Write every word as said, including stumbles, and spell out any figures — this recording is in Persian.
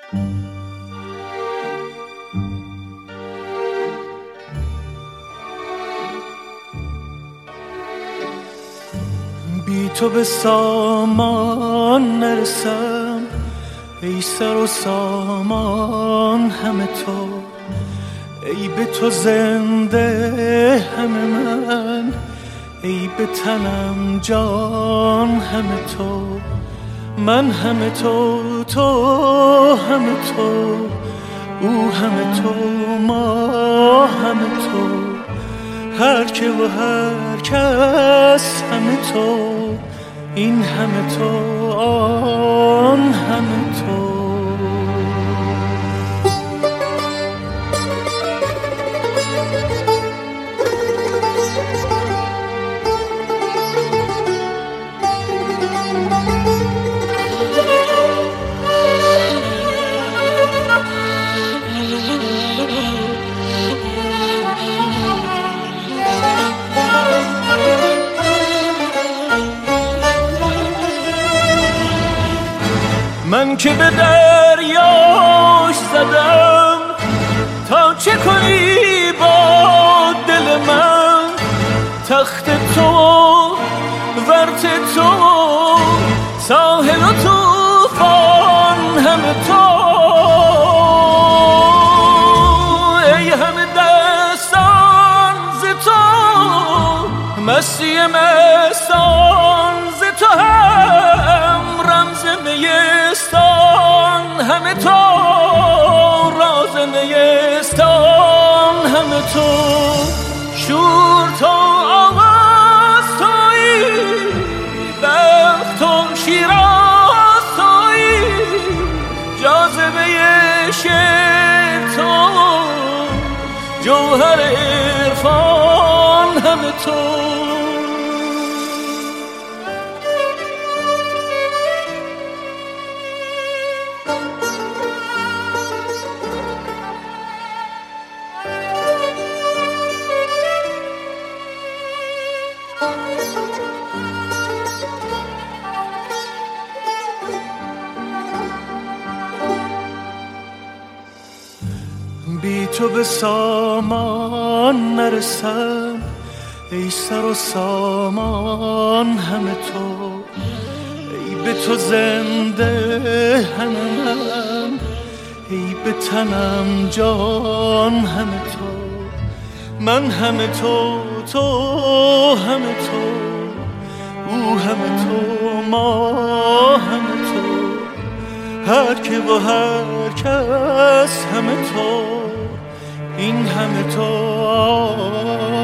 بی تو به سامان نرسم، ای سر و سامان همه تو، ای به تو زنده همه من، ای به تنم جان همه تو، من همه تو، تو همه تو، او همه تو، ما همه تو، هر که و هر کس همه تو، این همه تو، آن همه تو. من که به دریاش زدم تا چه کنی با دل من، تخت تو ورت تو ساحل و طوفان همه تو، ای همه دستان ز تو، مستی مستان ز تو، هم رمز نیستان همه تو، راز نیستان همه تو، شور تو آواز تویی، بخت و شیراز تویی، جاذبه شعر تو، جوهر عرفان همه تو. بی تو به سامان نرسم، ای سر و سامان همه تو، ای به تو زنده همه من، ای به تنم جان همه تو، من همه تو، تو همه تو، او همه تو، ما همه تو، هر که و هر کس همه تو، این همه تو.